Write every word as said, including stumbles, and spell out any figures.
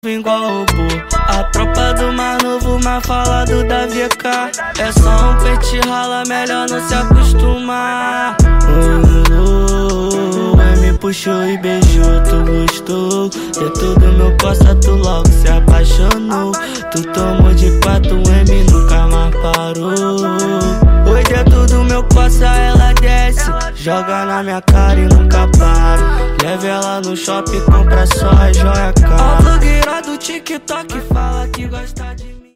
igual robô. A tropa do mais novo, mais falado da V K. É só um pente rala, melhor não se acostumar. Oh, oh, oh, me puxou e beijou, tu gostou. Dentro do meu costa tu logo se apaixonou. Tu tomou de quatro M, nunca mais parou. Oi, dentro do meu costa ela desce, joga na minha cara e nunca para. Leva ela no shopping, compra só a joia cara. A blogueira do TikTok fala que gosta de